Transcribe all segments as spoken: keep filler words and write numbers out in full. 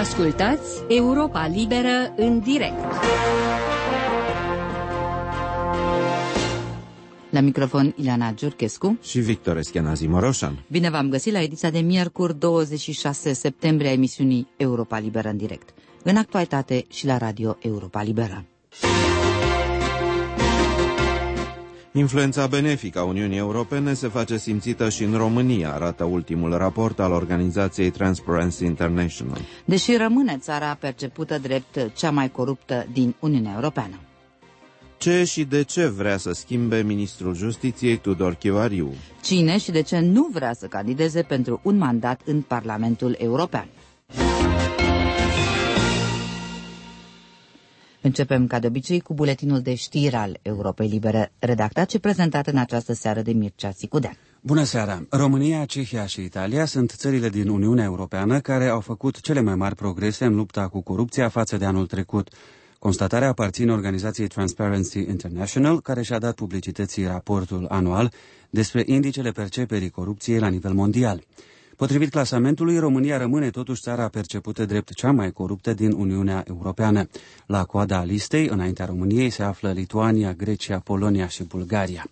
Ascultați Europa Liberă în direct. La microfon Ileana Giurchescu și Victor Eschenazi Moroșan. Bine v-am găsit la ediția de miercuri douăzeci și șase septembrie a emisiunii Europa Liberă în direct, în actualitate și la Radio Europa Liberă. Influența benefică a Uniunii Europene se face simțită și în România, arată ultimul raport al organizației Transparency International. Deși rămâne țara percepută drept cea mai coruptă din Uniunea Europeană. Ce și de ce vrea să schimbe ministrul Justiției Tudor Chivariu? Cine și de ce nu vrea să candideze pentru un mandat în Parlamentul European? Începem, ca de obicei, cu buletinul de știri al Europei Libere, redactat și prezentat în această seară de Mircea Țicudean. Bună seara! România, Cehia și Italia sunt țările din Uniunea Europeană care au făcut cele mai mari progrese în lupta cu corupția față de anul trecut. Constatarea aparține organizației Transparency International, care și-a dat publicității raportul anual despre indicele perceperii corupției la nivel mondial. Potrivit clasamentului, România rămâne totuși țara percepută drept cea mai coruptă din Uniunea Europeană. La coada listei, înaintea României, se află Lituania, Grecia, Polonia și Bulgaria.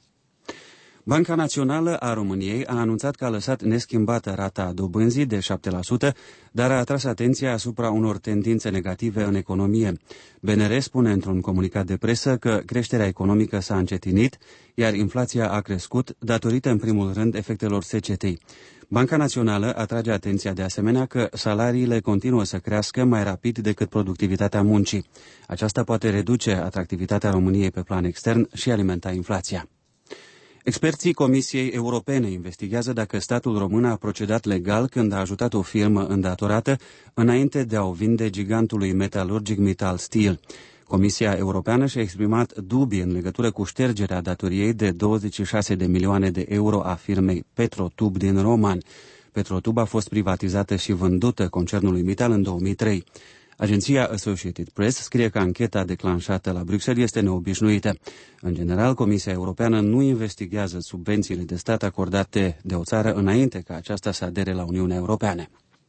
Banca Națională a României a anunțat că a lăsat neschimbată rata dobânzii de șapte la sută, dar a atras atenția asupra unor tendințe negative în economie. B N R spune într-un comunicat de presă că creșterea economică s-a încetinit, iar inflația a crescut datorită în primul rând efectelor secetei. Banca Națională atrage atenția de asemenea că salariile continuă să crească mai rapid decât productivitatea muncii. Aceasta poate reduce atractivitatea României pe plan extern și alimenta inflația. Experții Comisiei Europene investigează dacă statul român a procedat legal când a ajutat o firmă îndatorată înainte de a o vinde gigantului metalurgic Mittal Steel. Comisia Europeană și-a exprimat dubii în legătură cu ștergerea datoriei de douăzeci și șase de milioane de euro a firmei Petrotub din Roman. Petrotub a fost privatizată și vândută concernului Mittal în două mii trei. Agenția Associated Press scrie că ancheta declanșată la Bruxelles este neobișnuită. În general, Comisia Europeană nu investigează subvențiile de stat acordate de o țară înainte ca aceasta să adere la Uniunea Europeană.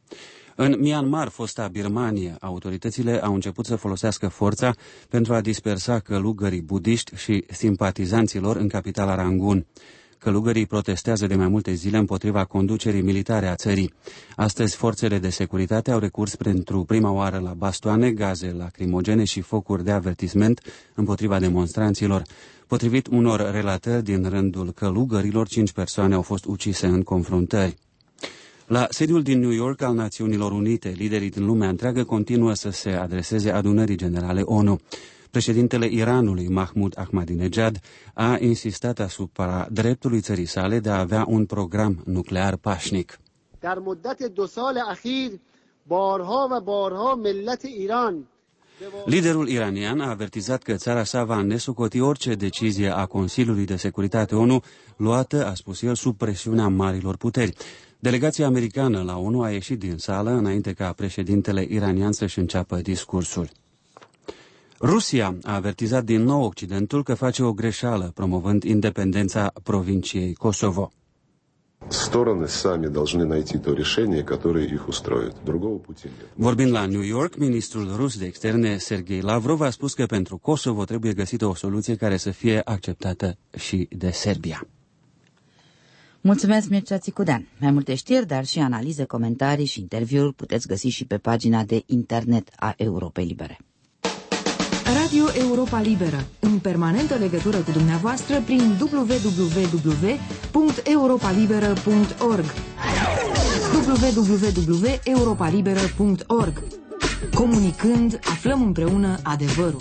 În Myanmar, fosta Birmanie, autoritățile au început să folosească forța pentru a dispersa călugării budiști și simpatizanților în capitala Rangoon. Călugării protestează de mai multe zile împotriva conducerii militare a țării. Astăzi, forțele de securitate au recurs pentru prima oară la bastoane, gaze lacrimogene și focuri de avertisment împotriva demonstranților. Potrivit unor relatări din rândul călugărilor, cinci persoane au fost ucise în confruntări. La sediul din New York al Națiunilor Unite, liderii din lumea întreagă continuă să se adreseze adunării generale O N U. Președintele Iranului, Mahmoud Ahmadinejad, a insistat asupra dreptului țării sale de a avea un program nuclear pașnic. Dar muddat do sal akhir barha va barha millat Iran. Liderul iranian a avertizat că țara sa va nesocoti orice decizie a Consiliului de Securitate O N U luată, a spus el, sub presiunea marilor puteri. Delegația americană la O N U a ieșit din sală înainte ca președintele iranian să-și înceapă discursul. Rusia a avertizat din nou Occidentul că face o greșeală promovând independența provinciei Kosovo. Стороны сами должны найти то решение, которое их устроит. Другого пути нет. Vorbind la New York, ministrul rus de externe Sergei Lavrov a spus că pentru Kosovo trebuie găsită o soluție care să fie acceptată și de Serbia. Mulțumesc, Mircea Țicudean. Mai multe știri, dar și analize, comentarii și interviuri puteți găsi și pe pagina de internet a Europei Libere. Radio Europa Liberă, în permanentă legătură cu dumneavoastră prin w w w punct europa liberă punct org w w w punct europa liberă punct org. Comunicând, aflăm împreună adevărul.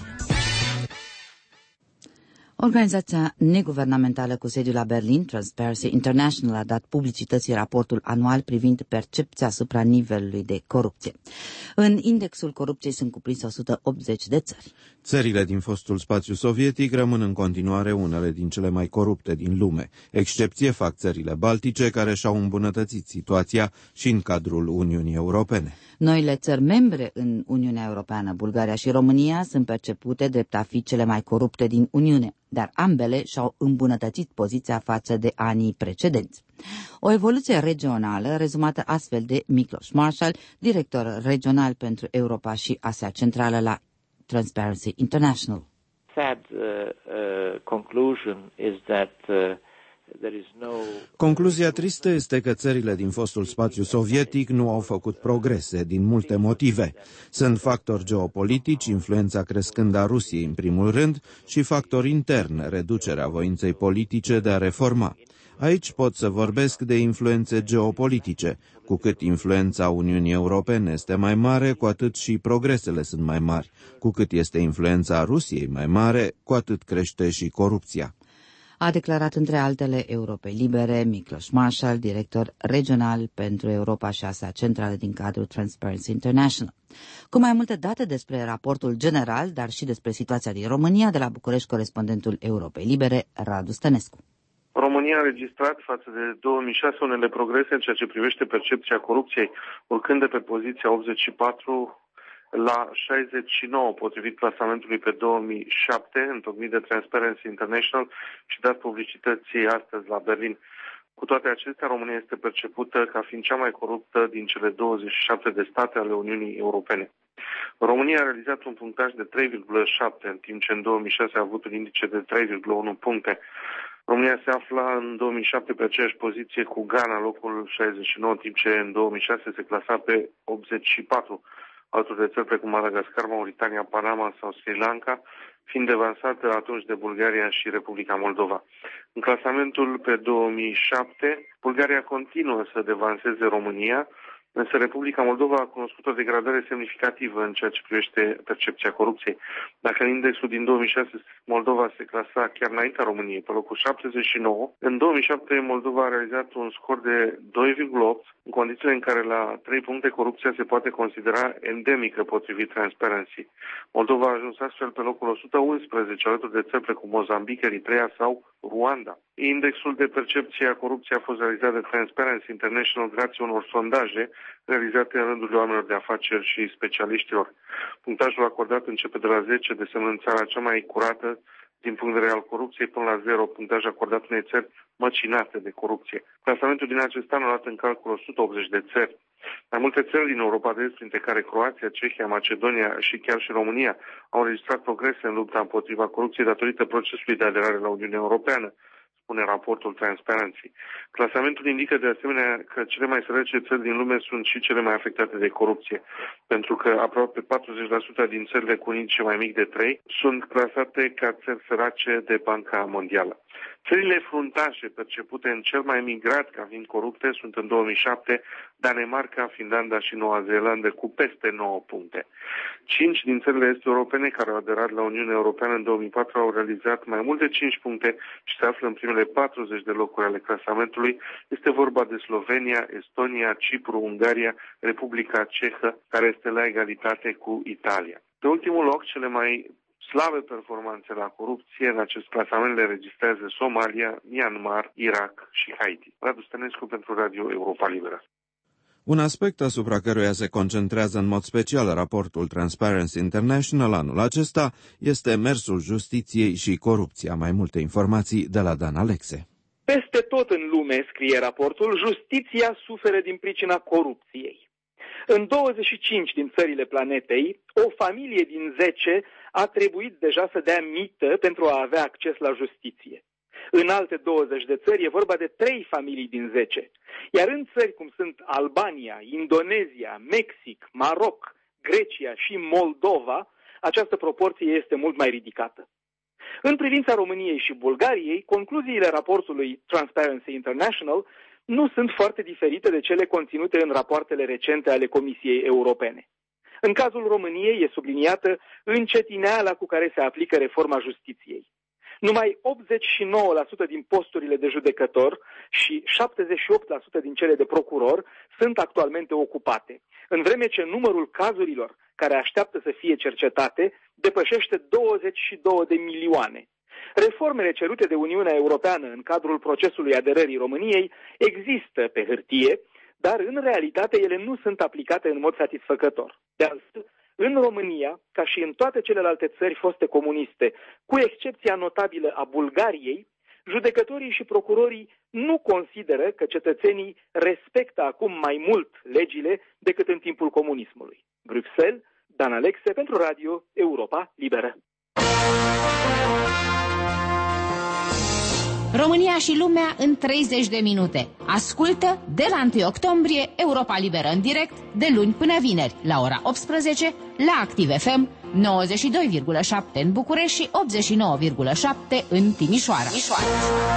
Organizația neguvernamentală cu sediul la Berlin, Transparency International, a dat publicității raportul anual privind percepția asupra nivelului de corupție. În indexul corupției sunt cuprinse o sută optzeci de țări. Țările din fostul spațiu sovietic rămân în continuare unele din cele mai corupte din lume. Excepție fac țările baltice, care și-au îmbunătățit situația și în cadrul Uniunii Europene. Noile țări membre în Uniunea Europeană, Bulgaria și România, sunt percepute drept a fi cele mai corupte din Uniune. dar ambele și-au îmbunătățit poziția față de anii precedenți. O evoluție regională rezumată astfel de Miklos Marshall, director regional pentru Europa și Asia Centrală la Transparency International. Sad uh, uh, conclusion is that uh, there is no... Concluzia tristă este că țările din fostul spațiu sovietic nu au făcut progrese din multe motive. Sunt factori geopolitici, influența crescândă a Rusiei în primul rând, și factori interni, reducerea voinței politice de a reforma. Aici pot să vorbesc de influențe geopolitice. Cu cât influența Uniunii Europene este mai mare, cu atât și progresele sunt mai mari. Cu cât este influența Rusiei mai mare, cu atât crește și corupția. A declarat între altele Europei Libere Miklos Marshall, director regional pentru Europa și Asia Centrală din cadrul Transparency International. Cu mai multe date despre raportul general, dar și despre situația din România, de la București, corespondentul Europei Libere, Radu Stănescu. România a înregistrat față de două mii șase unele progrese în ceea ce privește percepția corupției, urcând de pe poziția optzeci și patru la șaizeci și nouă, potrivit clasamentului pe două mii șapte, întocmit de Transparency International și dat publicității astăzi la Berlin. Cu toate acestea, România este percepută ca fiind cea mai coruptă din cele douăzeci și șapte de state ale Uniunii Europene. România a realizat un punctaj de trei virgulă șapte, în timp ce în două mii șase a avut un indice de trei virgulă unu puncte. România se afla în două mii șapte pe aceeași poziție cu Ghana, locul șaizeci și nouă, în timp ce în două mii șase se clasa pe optzeci și patru. Alături de țări precum Madagascar, Mauritania, Panama sau Sri Lanka, fiind devansată atunci de Bulgaria și Republica Moldova. În clasamentul pe două mii șapte, Bulgaria continuă să devanseze România, însă Republica Moldova a cunoscut o degradare semnificativă în ceea ce privește percepția corupției. Dacă în indexul din două mii șase Moldova se clasa chiar înaintea României, pe locul șaptezeci și nouă, în două mii șapte Moldova a realizat un scor de doi virgulă opt, în condițiile în care la trei puncte corupția se poate considera endemică potrivit Transparency. Moldova a ajuns astfel pe locul o sută unsprezece, alături de țări precum Mozambic, Eritrea sau Rwanda. Indexul de percepție a corupției a fost realizat de Transparency International grație unor sondaje realizate în rândul oamenilor de afaceri și specialiștilor. Punctajul acordat începe de la zece, desemnând țara cea mai curată din punct de vedere al corupției, până la zero, punctaj acordat unei țări măcinate de corupție. Clasamentul din acest an a luat în calcul o sută optzeci de țări. Mai multe țări din Europa de Est, printre care Croația, Cehia, Macedonia și chiar și România, au înregistrat progrese în lupta împotriva corupției datorită procesului de aderare la Uniunea Europeană, spune raportul Transparency. Clasamentul indică de asemenea că cele mai sărace țări din lume sunt și cele mai afectate de corupție, pentru că aproape patruzeci la sută din țările cu un indice mai mic de trei sunt clasate ca țări sărace de Banca Mondială. Țările fruntașe percepute în cel mai mic grad ca fiind corupte sunt în două mii șapte Danemarca, Finlanda și Noua Zeelandă cu peste nouă puncte. Cinci din țările est europene care au aderat la Uniunea Europeană în două mii patru au realizat mai mult de cinci puncte și se află în primele patruzeci de locuri ale clasamentului. Este vorba de Slovenia, Estonia, Cipru, Ungaria, Republica Cehă, care este la egalitate cu Italia. Pe ultimul loc, cele mai slabe performanțe la corupție în acest clasament le registrează Somalia, Myanmar, Irak și Haiti. Radu Stănescu pentru Radio Europa Liberă. Un aspect asupra căruia se concentrează în mod special raportul Transparency International anul acesta este mersul justiției și corupția. Mai multe informații de la Dan Alexe. Peste tot în lume, scrie raportul, justiția suferă din pricina corupției. În douăzeci și cinci din țările planetei, o familie din zece a trebuit deja să dea mită pentru a avea acces la justiție. În alte douăzeci de țări e vorba de trei familii din zece. Iar în țări cum sunt Albania, Indonezia, Mexic, Maroc, Grecia și Moldova, această proporție este mult mai ridicată. În privința României și Bulgariei, concluziile raportului Transparency International nu sunt foarte diferite de cele conținute în rapoartele recente ale Comisiei Europene. În cazul României e subliniată încetineala cu care se aplică reforma justiției. Numai optzeci și nouă la sută din posturile de judecător și șaptezeci și opt la sută din cele de procuror sunt actualmente ocupate, în vreme ce numărul cazurilor care așteaptă să fie cercetate depășește douăzeci și două de milioane. Reformele cerute de Uniunea Europeană în cadrul procesului aderării României există pe hârtie, dar în realitate ele nu sunt aplicate în mod satisfăcător. De altfel, În România, ca și în toate celelalte țări foste comuniste, cu excepția notabilă a Bulgariei, judecătorii și procurorii nu consideră că cetățenii respectă acum mai mult legile decât în timpul comunismului. Bruxelles, Dan Alexe pentru Radio Europa Liberă. România și lumea în treizeci de minute. Ascultă de la întâi octombrie Europa Liberă în direct, de luni până vineri, la ora optsprezece, la Activ F M, nouăzeci și doi virgulă șapte în București și optzeci și nouă virgulă șapte în Timișoara. Timișoara.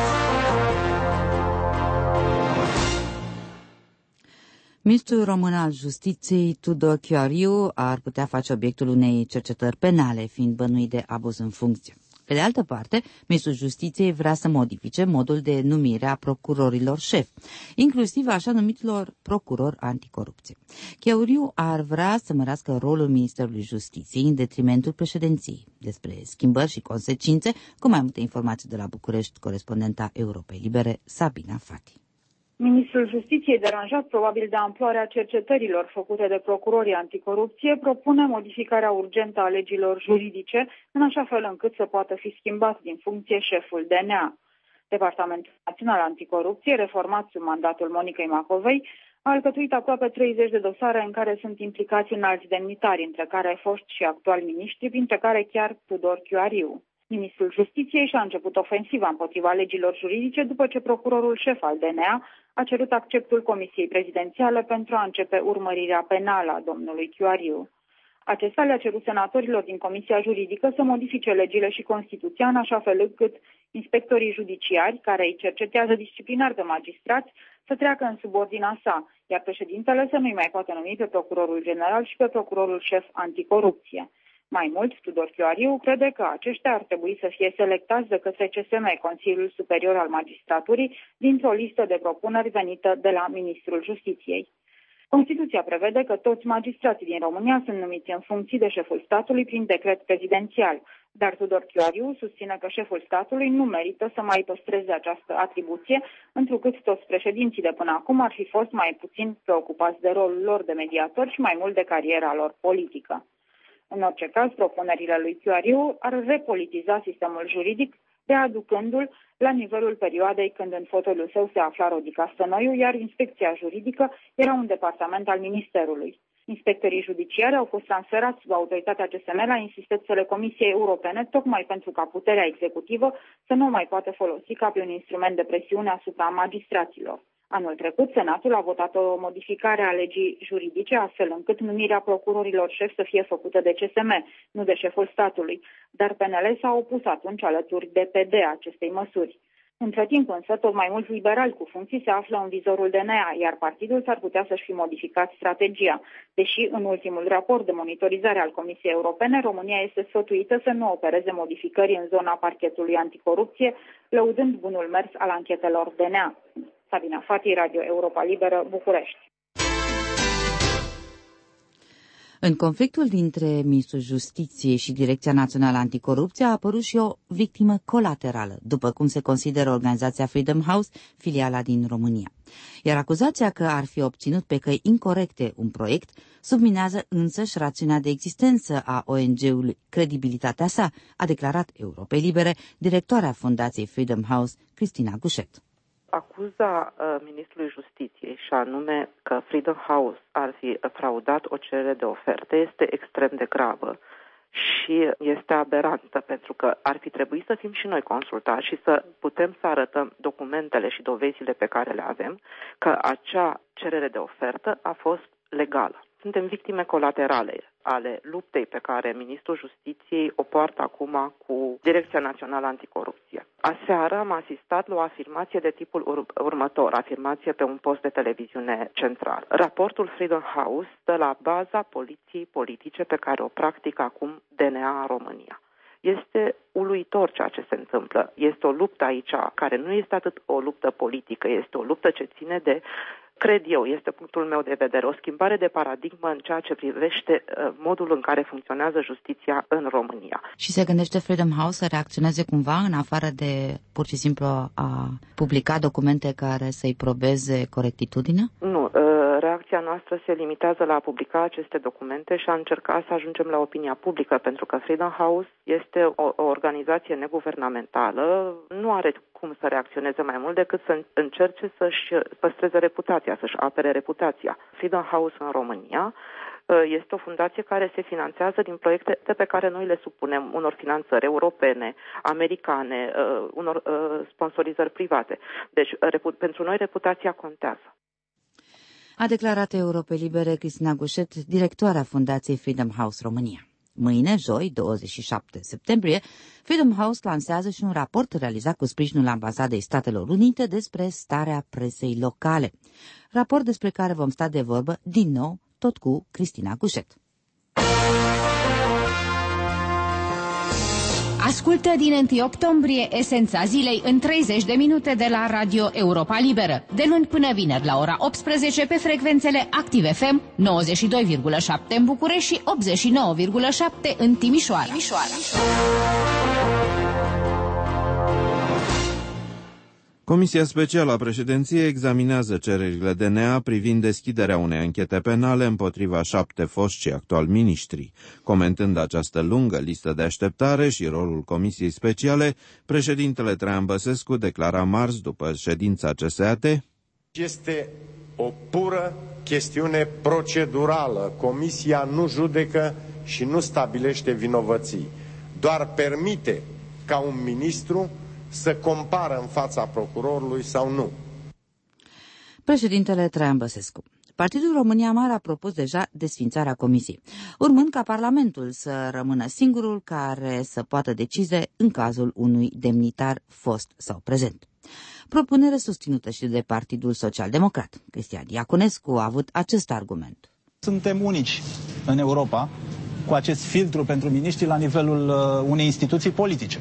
Ministrul român al Justiției, Tudor Chiariu, ar putea face obiectul unei cercetări penale, fiind bănuit de abuz în funcție. Pe de altă parte, Ministrul Justiției vrea să modifice modul de numire a procurorilor șef, inclusiv așa numitilor procurori anticorupție. Chiariu ar vrea să mărească rolul Ministerului Justiției în detrimentul președinției. Despre schimbări și consecințe, cu mai multe informații de la București, corespondenta Europei Libere, Sabina Fati. Ministrul Justiției, deranjat probabil de amploarea cercetărilor făcute de procurorii anticorupție, propune modificarea urgentă a legilor juridice, în așa fel încât să poată fi schimbat din funcție șeful D N A. Departamentul Național Anticorupție, reformat sub mandatul Monicăi Macovei, a alcătuit aproape treizeci de dosare în care sunt implicați înalți demnitari, între care foști și actuali miniștri, printre care chiar Tudor Chiariu. Ministrul Justiției și-a început ofensiva împotriva legilor juridice după ce procurorul șef al D N A a cerut acceptul Comisiei Prezidențiale pentru a începe urmărirea penală a domnului Chiariu. Acesta le-a cerut senatorilor din Comisia Juridică să modifice legile și Constituția în așa fel încât inspectorii judiciari, care îi cercetează disciplinar pe magistrați, să treacă în subordinea sa, iar președintele să nu-i mai poată numi pe procurorul general și pe procurorul șef anticorupție. Mai mult, Tudor Chiariu crede că aceștia ar trebui să fie selectați de către C S M, Consiliul Superior al Magistraturii, dintr-o listă de propuneri venită de la Ministrul Justiției. Constituția prevede că toți magistrații din România sunt numiți în funcții de șeful statului prin decret prezidențial, dar Tudor Chiariu susține că șeful statului nu merită să mai păstreze această atribuție, întrucât toți președinții de până acum ar fi fost mai puțin preocupați de rolul lor de mediator și mai mult de cariera lor politică. În orice caz, propunerile lui Chiariu ar repolitiza sistemul juridic, readucându-l la nivelul perioadei când în fotoliul său se afla Rodica Stănoiu, iar inspecția juridică era un departament al Ministerului. Inspectorii judiciari au fost transferați sub autoritatea C S M la insistențele Comisiei Europene, tocmai pentru ca puterea executivă să nu mai poată folosi ca pe un instrument de presiune asupra magistraților. Anul trecut, Senatul a votat o modificare a legii juridice, astfel încât numirea procurorilor șef să fie făcută de C S M, nu de șeful statului, dar P N L s-a opus atunci alături de P D acestei măsuri. Între timp însă, tot mai mulți liberali cu funcții se află în vizorul D N A, iar partidul s-ar putea să-și fi modificat strategia. Deși în ultimul raport de monitorizare al Comisiei Europene, România este sfătuită să nu opereze modificări în zona parchetului anticorupție, lăudând bunul mers al anchetelor D N A. Sabina Fati, Radio Europa Liberă, București. În conflictul dintre Ministrul Justiției și Direcția Națională Anticorupție a apărut și o victimă colaterală, după cum se consideră organizația Freedom House, filiala din România. Iar acuzația că ar fi obținut pe căi incorecte un proiect subminează însăși rațiunea de existență a O N G-ului, credibilitatea sa, a declarat Europei Libere directoarea Fundației Freedom House, Cristina Gușet. Acuza uh, Ministrului Justiției, și anume că Freedom House ar fi fraudat o cerere de ofertă, este extrem de gravă și este aberantă, pentru că ar fi trebuit să fim și noi consultați și să putem să arătăm documentele și dovezile pe care le avem că acea cerere de ofertă a fost legală. Suntem victime colaterale ale luptei pe care Ministrul Justiției o poartă acum cu Direcția Națională Anticorupție. Aseară am asistat la o afirmație de tipul ur- următor, afirmație pe un post de televiziune central. Raportul Freedom House stă la baza poliției politice pe care o practică acum D N A în România. Este uluitor ceea ce se întâmplă. Este o luptă aici care nu este atât o luptă politică, este o luptă ce ține de, cred eu, este punctul meu de vedere, o schimbare de paradigmă în ceea ce privește uh, modul în care funcționează justiția în România. Și se gândește Freedom House să reacționeze cumva în afară de pur și simplu a publica documente care să-i probeze corectitudinea? Nu, uh, reacția funcția noastră se limitează la a publica aceste documente și a încerca să ajungem la opinia publică, pentru că Freedom House este o, o organizație neguvernamentală, nu are cum să reacționeze mai mult decât să încerce să-și păstreze reputația, să-și apere reputația. Freedom House în România este o fundație care se finanțează din proiecte pe care noi le supunem unor finanțări europene, americane, unor sponsorizări private. Deci, pentru noi, reputația contează. A declarat Europei Libere Cristina Gușet, directoarea Fundației Freedom House România. Mâine, joi, douăzeci și șapte septembrie, Freedom House lansează și un raport realizat cu sprijinul Ambasadei Statelor Unite despre starea presei locale. Raport despre care vom sta de vorbă din nou, tot cu Cristina Gușet. Ascultă din întâi octombrie esența zilei în treizeci de minute de la Radio Europa Liberă, de luni până vineri la ora optsprezece pe frecvențele Active F M nouăzeci și doi virgulă șapte în București și optzeci și nouă virgulă șapte în Timișoara. Timișoara. Comisia Specială a Președinției examinează cererile D N A privind deschiderea unei anchete penale împotriva șapte foști și actuali miniștri. Comentând această lungă listă de așteptare și rolul Comisiei Speciale, președintele Traian Băsescu declara marți, după ședința C S A T: Este o pură chestiune procedurală. Comisia nu judecă și nu stabilește vinovății. Doar permite ca un ministru să compară în fața procurorului sau nu. Președintele Traian Băsescu. Partidul România Mare a propus deja desființarea comisiei, urmând ca Parlamentul să rămână singurul care să poată decide în cazul unui demnitar fost sau prezent. Propunere susținută și de Partidul Social Democrat. Cristian Diaconescu a avut acest argument. Suntem unici în Europa cu acest filtru pentru miniștri la nivelul uh, unei instituții politice.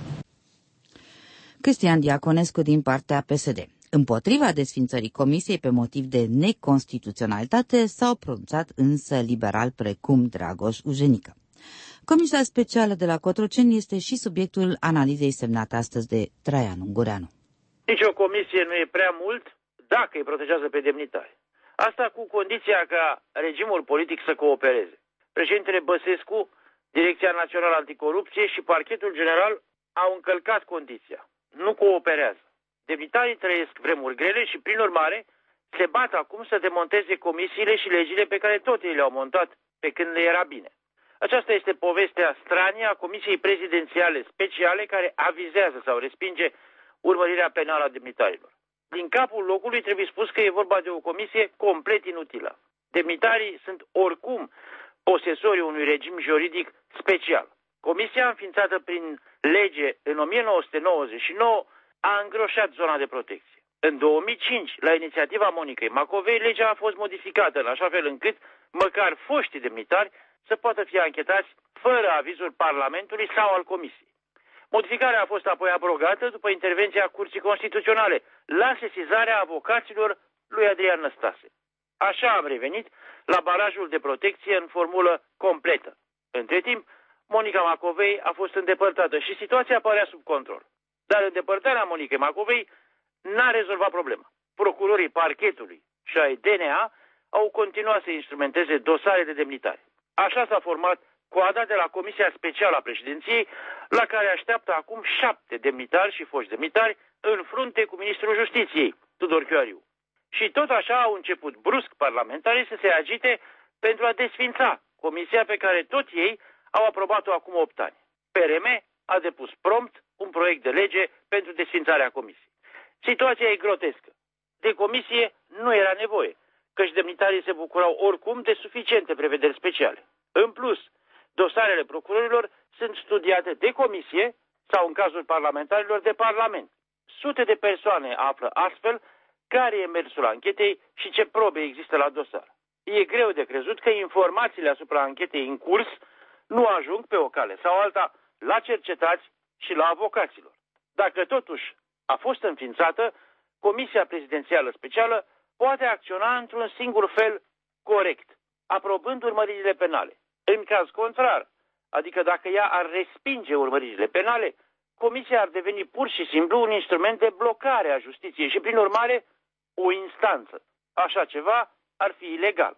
Cristian Diaconescu din partea P S D. Împotriva desfințării comisiei pe motiv de neconstituționalitate s-au pronunțat însă liberal precum Dragoș Ujenică. Comisia specială de la Cotroceni este și subiectul analizei semnate astăzi de Traian Ungureanu. Nici o comisie nu e prea mult dacă îi protejează pe demnitari. Asta cu condiția ca regimul politic să coopereze. Președintele Băsescu, Direcția Națională Anticorupție și Parchetul General au încălcat condiția. Nu cooperează. Demnitarii trăiesc vremuri grele și, prin urmare, se bat acum să demonteze comisiile și legile pe care tot ei le-au montat pe când le era bine. Aceasta este povestea stranie a Comisiei Prezidențiale Speciale care avizează sau respinge urmărirea penală a demnitarilor. Din capul locului trebuie spus că e vorba de o comisie complet inutilă. Demnitarii sunt oricum posesorii unui regim juridic special. Comisia înființată prin lege în o mie nouă sute nouăzeci și nouă a îngroșat zona de protecție. În două mii cinci, la inițiativa Monicăi Macovei, legea a fost modificată în așa fel încât măcar foștii demnitari să poată fi anchetați fără avizul Parlamentului sau al Comisiei. Modificarea a fost apoi abrogată după intervenția Curții Constituționale la sesizarea avocaților lui Adrian Năstase. Așa am revenit la barajul de protecție în formulă completă. Între timp, Monica Macovei a fost îndepărtată și situația părea sub control. Dar îndepărtarea Monicăi Macovei n-a rezolvat problema. Procurorii parchetului și ai D N A au continuat să instrumenteze dosare de demnitari. Așa s-a format coada de la Comisia Specială a Președinției, la care așteaptă acum șapte demnitari și foști demnitari în frunte cu Ministrul Justiției, Tudor Chiariu. Și tot așa au început brusc parlamentarii să se agite pentru a desfința comisia pe care tot ei au aprobat-o acum opt ani. P R M a depus prompt un proiect de lege pentru desfințarea comisiei. Situația e grotescă. De comisie nu era nevoie, căci demnitarii se bucurau oricum de suficiente prevederi speciale. În plus, dosarele procurorilor sunt studiate de comisie sau, în cazul parlamentarilor, de parlament. Sute de persoane află astfel care e mersul anchetei și ce probe există la dosar. E greu de crezut că informațiile asupra anchetei în curs nu ajung pe o cale sau alta la cercetați și la avocaților. Dacă totuși a fost înființată, Comisia Prezidențială Specială poate acționa într-un singur fel corect, aprobând urmăririle penale. În caz contrar, adică dacă ea ar respinge urmăririle penale, Comisia ar deveni pur și simplu un instrument de blocare a justiției și, prin urmare, o instanță. Așa ceva ar fi ilegal.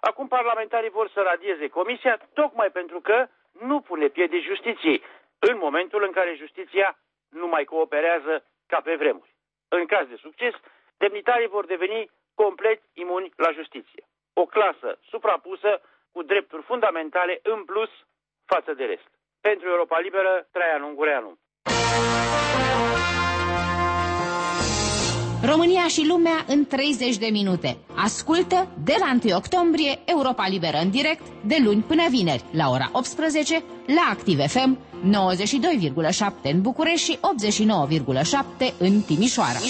Acum parlamentarii vor să radieze comisia tocmai pentru că nu pune piedici justiției, în momentul în care justiția nu mai cooperează ca pe vremuri. În caz de succes, demnitarii vor deveni complet imuni la justiție. O clasă suprapusă cu drepturi fundamentale în plus față de rest. Pentru Europa Liberă, Traian Ungureanu. România și lumea în treizeci de minute. Ascultă de la întâi octombrie Europa Liberă în direct, de luni până vineri, la ora optsprezece, la Activ F M, nouăzeci și doi virgulă șapte în București și optzeci și nouă virgulă șapte în Timișoara.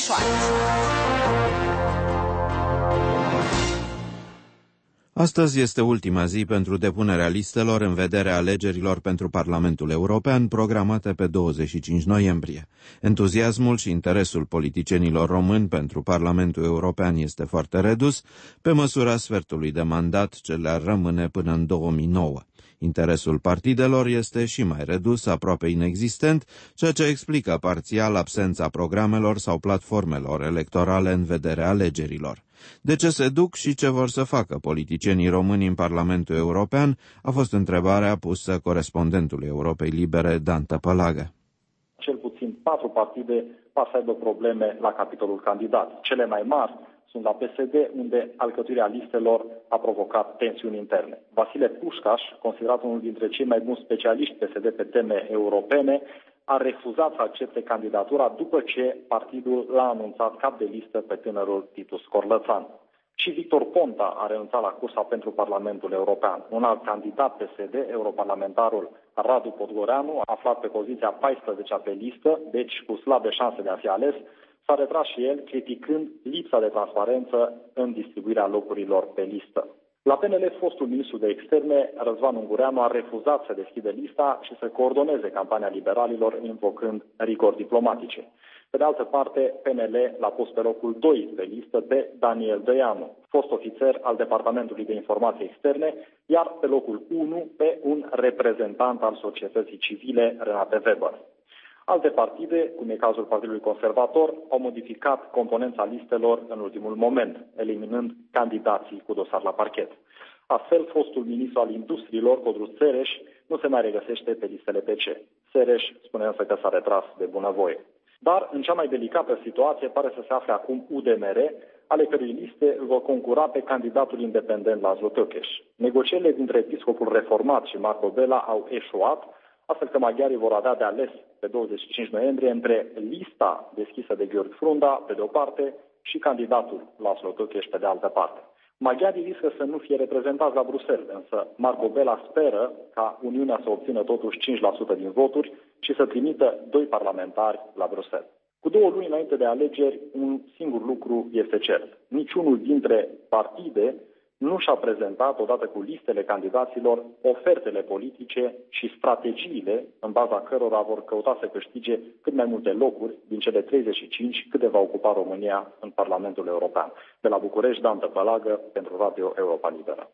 Astăzi este ultima zi pentru depunerea listelor în vederea alegerilor pentru Parlamentul European, programate pe douăzeci și cinci noiembrie. Entuziasmul și interesul politicienilor români pentru Parlamentul European este foarte redus, pe măsura sfertului de mandat ce le-ar rămâne până în două mii nouă. Interesul partidelor este și mai redus, aproape inexistent, ceea ce explică parțial absența programelor sau platformelor electorale în vederea alegerilor. De ce se duc și ce vor să facă politicienii români în Parlamentul European a fost întrebarea pusă corespondentului Europei Libere, Dan Tăpălagă. Cel puțin patru partide par să aibă probleme la capitolul candidat. Cele mai mari sunt la P S D, unde alcătuirea listelor a provocat tensiuni interne. Vasile Pușcaș, considerat unul dintre cei mai buni specialiști P S D pe teme europene, a refuzat să accepte candidatura după ce partidul l-a anunțat cap de listă pe tânărul Titus Corlățan. Și Victor Ponta a renunțat la cursa pentru Parlamentul European. Un alt candidat P S D, europarlamentarul Radu Podgoreanu, aflat pe poziția paisprezecea pe listă, deci cu slabe șanse de a fi ales, s-a retras și el, criticând lipsa de transparență în distribuirea locurilor pe listă. La P N L, fostul ministru de externe, Răzvan Ungureanu, a refuzat să deschide lista și să coordoneze campania liberalilor, invocând rigori diplomatice. Pe de altă parte, P N L l-a pus pe locul doi pe listă pe Daniel Dăianu, fost ofițer al Departamentului de Informații Externe, iar pe locul unu pe un reprezentant al societății civile, Renate Weber. Alte partide, cum e cazul Partidului Conservator, au modificat componența listelor în ultimul moment, eliminând candidații cu dosar la parchet. Astfel, fostul ministru al Industriilor, Codru Sereș, nu se mai regăsește pe listele P C. Sereș spune însă că s-a retras de bunăvoie. Dar, în cea mai delicată situație, pare să se afle acum U D M R, ale cărui liste îl vor concura pe candidatul independent Laszlo Tőkés. Negocierile dintre Episcopul Reformat și Marco Bela au eșuat, astfel că maghiarii vor avea de ales pe douăzeci și cinci noiembrie între lista deschisă de Gheorghe Frunda, pe de o parte, și candidatul Laszlo Tőkés, pe de altă parte. Maghiarii riscă să nu fie reprezentați la Bruxelles, însă Marco Bela speră ca Uniunea să obțină totuși cinci la sută din voturi și să trimită doi parlamentari la Bruxelles. Cu două luni înainte de alegeri, un singur lucru este cert. Niciunul dintre partide nu și-a prezentat, odată cu listele candidaților, ofertele politice și strategiile în baza cărora vor căuta să câștige cât mai multe locuri din cele treizeci și cinci câte va ocupa România în Parlamentul European. De la București, Dan Tăpălagă, pentru Radio Europa Liberă.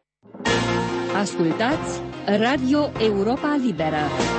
Ascultați Radio Europa Liberă.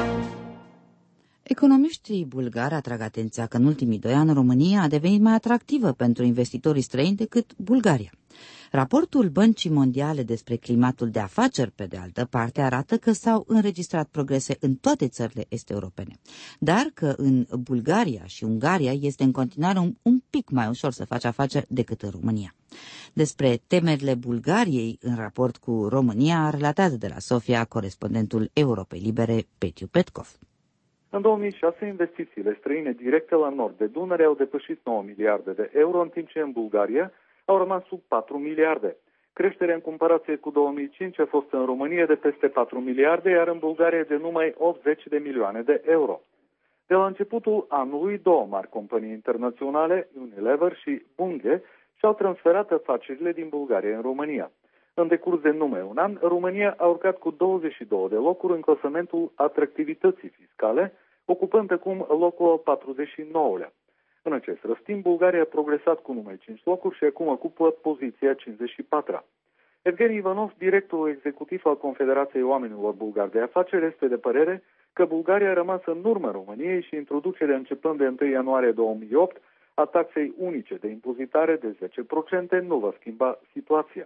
Economiștii bulgari atrag atenția că în ultimii doi ani România a devenit mai atractivă pentru investitorii străini decât Bulgaria. Raportul Băncii Mondiale despre climatul de afaceri, pe de altă parte, arată că s-au înregistrat progrese în toate țările est-europene, dar că în Bulgaria și Ungaria este în continuare un, un pic mai ușor să faci afaceri decât în România. Despre temerile Bulgariei în raport cu România relatează de la Sofia corespondentul Europei Libere, Petiu Petkov. În două mii șase, investițiile străine directe la nord de Dunăre au depășit nouă miliarde de euro, în timp ce în Bulgaria au rămas sub patru miliarde. Creșterea în comparație cu două mii cinci a fost în România de peste patru miliarde, iar în Bulgaria de numai optzeci de milioane de euro. De la începutul anului, două mari companii internaționale, Unilever și Bunge, și-au transferat afacerile din Bulgaria în România. În decurs de numai un an, România a urcat cu douăzeci și două de locuri în clasamentul atractivității fiscale, ocupând acum locul al patruzeci și nouălea. În acest răstim, Bulgaria a progresat cu numai cinci locuri și acum ocupă poziția cincizeci și patra. Evgeni Ivanov, directorul executiv al Confederației Oamenilor Bulgari de Afaceri, este de părere că Bulgaria a rămas în urmă României și introducerea începând de întâi ianuarie două mii opt a taxei unice de impozitare de zece la sută nu va schimba situația.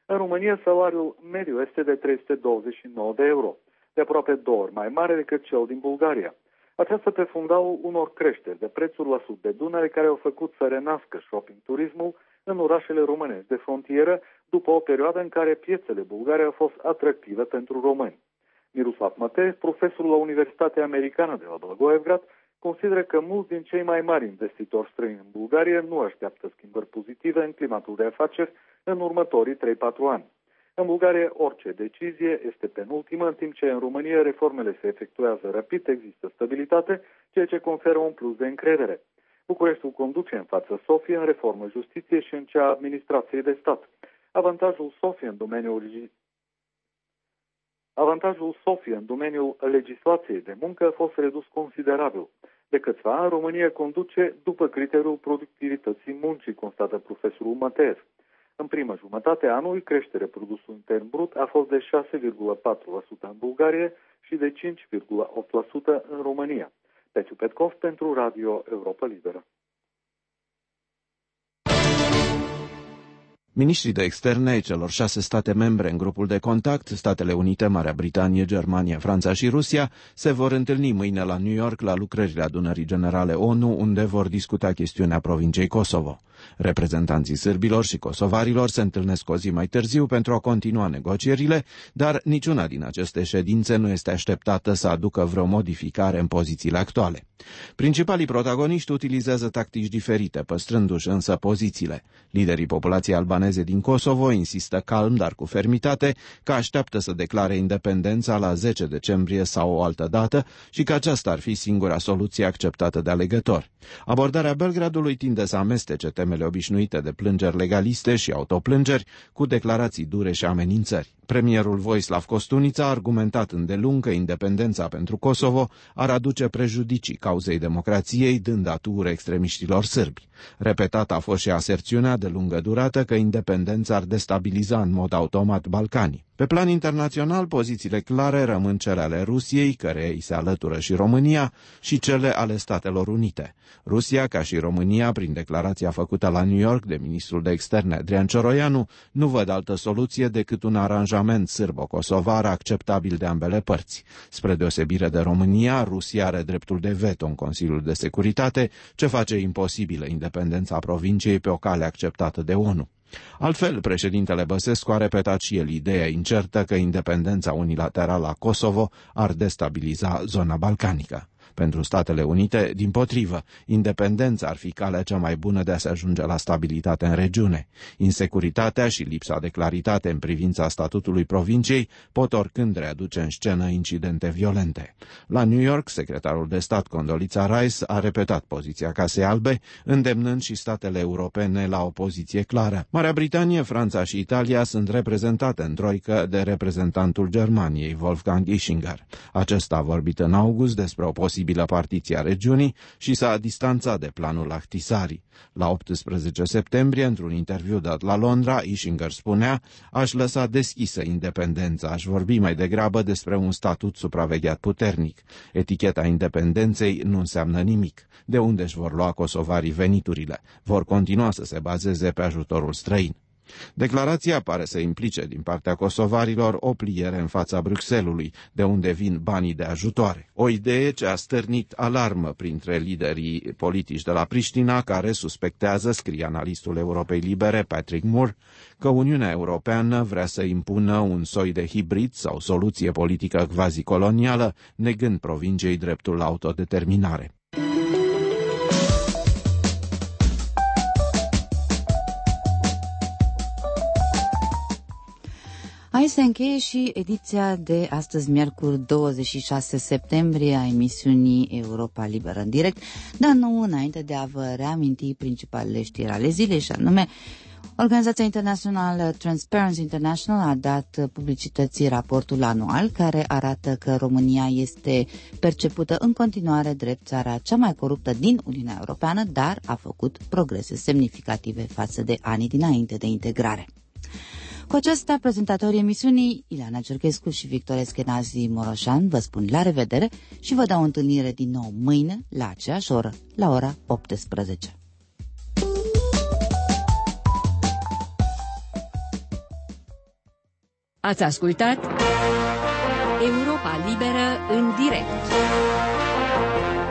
În România, salariul mediu este de trei sute douăzeci și nouă de euro, de aproape două ori mai mare decât cel din Bulgaria. Aceasta pe fundalul unor creșteri de prețuri la sud de Dunăre care au făcut să renască shopping-turismul în orașele românești de frontieră după o perioadă în care piețele bulgare au fost atractive pentru români. Miroslav Mate, profesor la Universitatea Americană de la Blagoevgrad, consideră că mulți din cei mai mari investitori străini în Bulgaria nu așteaptă schimbări pozitive în climatul de afaceri în următorii trei patru ani. În Bulgaria, orice decizie este penultimă, în timp ce în România reformele se efectuează rapid, există stabilitate, ceea ce conferă un plus de încredere. Bucureștiul conduce în fața Sofiei în reformă justiție și în cea administrației de stat. Avantajul Sofiei în domeniul Avantajul Sofiei în domeniul legislației de muncă a fost redus considerabil. De câțiva ani, România conduce după criteriul productivității muncii, constată profesorul Mateev. În prima jumătate a anului, creșterea produsului intern brut a fost de șase virgulă patru la sută în Bulgaria și de cinci virgulă opt la sută în România. Pețiu Petkov pentru Radio Europa Liberă. Ministrii de externe ai celor șase state membre în grupul de contact, Statele Unite, Marea Britanie, Germania, Franța și Rusia, se vor întâlni mâine la New York la lucrările Adunării Generale ONU, unde vor discuta chestiunea provinciei Kosovo. Reprezentanții sârbilor și kosovarilor se întâlnesc o zi mai târziu pentru a continua negocierile, dar niciuna din aceste ședințe nu este așteptată să aducă vreo modificare în pozițiile actuale. Principalii protagoniști utilizează tactici diferite, păstrându-și însă pozițiile. Liderii populației albaneze din Kosovo insistă calm, dar cu fermitate, că așteaptă să declare independența la zece decembrie sau o altă dată și că aceasta ar fi singura soluție acceptată de alegători. Abordarea Belgradului tinde să amestece temele obișnuite de plângeri legaliste și autoplângeri cu declarații dure și amenințări. Premierul Vojislav Kostunica a argumentat îndelung că independența pentru Kosovo ar aduce prejudicii cauzei democrației, dând atu extremiștilor sârbi. Repetată a fost și aserțiunea de lungă durată că independența ar destabiliza în mod automat Balcanii. Pe plan internațional, pozițiile clare rămân cele ale Rusiei, căreia îi se alătură și România, și cele ale Statelor Unite. Rusia, ca și România, prin declarația făcută la New York de ministrul de externe Adrian Cioroianu, nu văd altă soluție decât un aranjament sârbo-kosovar acceptabil de ambele părți. Spre deosebire de România, Rusia are dreptul de veto în Consiliul de Securitate, ce face imposibilă independența provinciei pe o cale acceptată de ONU. Altfel, președintele Băsescu a repetat și el ideea incertă că independența unilaterală a Kosovo ar destabiliza zona balcanică. Pentru Statele Unite, dimpotrivă, independența ar fi calea cea mai bună de a se ajunge la stabilitate în regiune. Insecuritatea și lipsa de claritate în privința statutului provinciei pot oricând readuce în scenă incidente violente. La New York, secretarul de stat Condoleezza Rice a repetat poziția Casei Albe, îndemnând și statele europene la o poziție clară. Marea Britanie, Franța și Italia sunt reprezentate în troică de reprezentantul Germaniei, Wolfgang Ischinger. Acesta a vorbit în august despre o posibilă partiție a regiunii și s-a distanțat de planul Ahtisaari. La optsprezece septembrie, într-un interviu dat la Londra, Ischinger spunea: aș lăsa deschisă independența, aș vorbi mai degrabă despre un statut supravegheat puternic. Eticheta independenței nu înseamnă nimic. De unde își vor lua kosovarii veniturile? Vor continua să se bazeze pe ajutorul străin. Declarația pare să implice din partea kosovarilor o pliere în fața Bruxellesului, de unde vin banii de ajutoare. O idee ce a stârnit alarmă printre liderii politici de la Priștina, care suspectează, scrie analistul Europei Libere Patrick Moore, că Uniunea Europeană vrea să impună un soi de hibrid sau soluție politică quasi-colonială, negând provinciei dreptul la autodeterminare. Aici se încheie și ediția de astăzi, miercuri douăzeci și șase septembrie, a emisiunii Europa Liberă în direct, dar nu înainte de a vă reaminti principalele știri ale zilei, și anume, Organizația internațională Transparency International a dat publicității raportul anual care arată că România este percepută în continuare drept țara cea mai coruptă din Uniunea Europeană, dar a făcut progrese semnificative față de anii dinainte de integrare. Cu aceasta, prezentatorii emisiunii, Ileana Cerchescu și Victor Eschenazi Moroșan, vă spun la revedere și vă dau o întâlnire din nou mâine, la aceeași oră, la ora optsprezece. Ați ascultat Europa Liberă în direct.